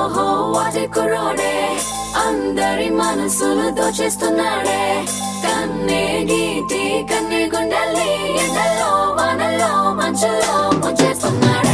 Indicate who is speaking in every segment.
Speaker 1: ఓహో వాటి కుర్రోడే అందరి మనసులు దోచేస్తున్నాడే కన్నే గీటి కన్నే గుండెల్ని ఎండల్లో వానల్లో మంచులో ముంచేస్తున్నాడే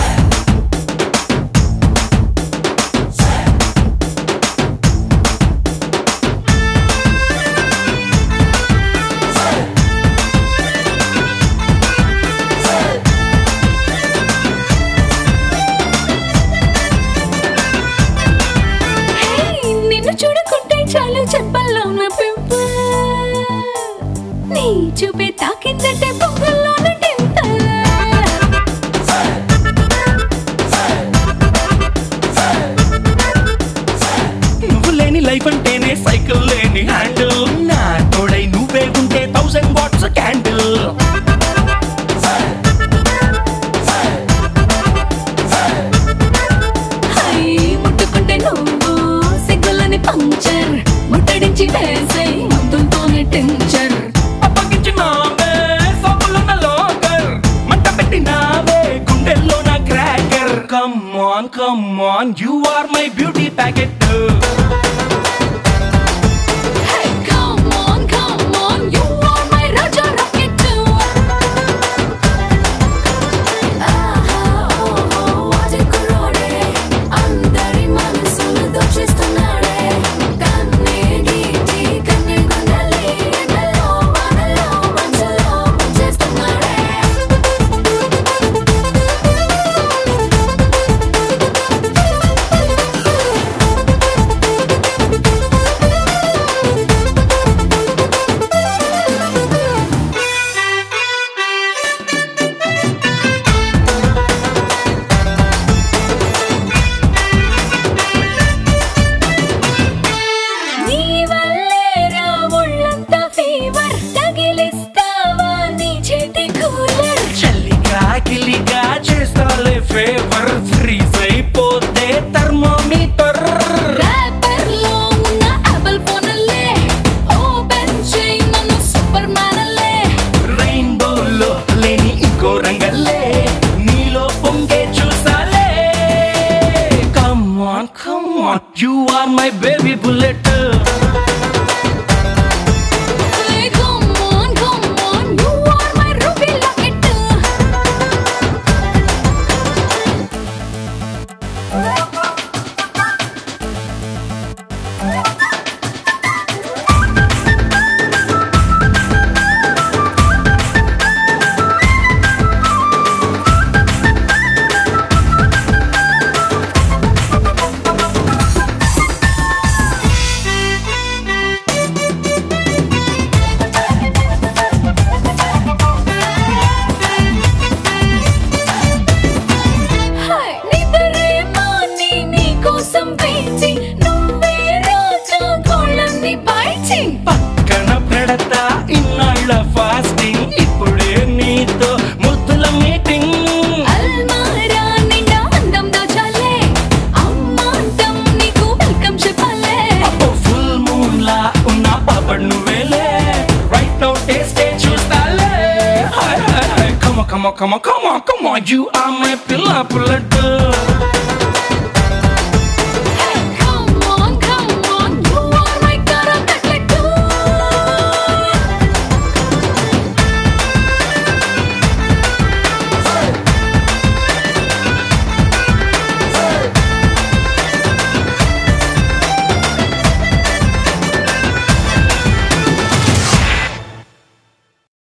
Speaker 2: చూడుకుంటే చాలు చెప్పల్లో ఉన్న పింపుల్ నీ చూపే తాకిందంటే పొంగల్లోన టింపుల్
Speaker 3: నువ్వు లేని లైఫ్ అంటేనే సైకిల్ లేని హ్యాండిల్ నా తోడై నువ్వే ఉంటే 1000 వాట్స్ క్యాండిల్
Speaker 2: ముట్టుకుంటే నువ్వు సిగ్గులని పంచర్ ముట్టడించి వేసే మందులతోనే టించర్
Speaker 3: అప్పగించినావే సబ్బులున్న లోకర్ మంట పెట్టినావే గుండెల్లో నా cracker come on you are my beauty packet కిలిగా చేస్తాలే ఫేవర్ ఫ్రీజ్ అయిపోతే థర్మోమీటర్
Speaker 2: ర్యాపర్లో ఉన్న యాపిల్ ఫోన్లే ఓపెన్ చేయి నన్ను సూపర్ మ్యాన్లే
Speaker 3: రెయిన్బోలో లేని ఇంకో రంగల్లే నీలో పొంగే చూసాలే come on you are my baby bullet పక్కన పెడతా ఇన్నాళ్ళ ఫాస్టింగ్ ఇప్పుడే నీతో ముద్దుల మీటింగ్
Speaker 2: అల్మారా నిండా అందం దాచాలే అమ్మాంతం నీకు వెల్కమ్ చెప్పాలే
Speaker 3: అబ్బో ఫుల్ మూన్ లా ఉన్న పాపడ్ నువ్వేలే రైట్ నౌ టేస్ట్ చూస్తాలే కమ యు ఆర్ మై పిల్ల పుల్లట్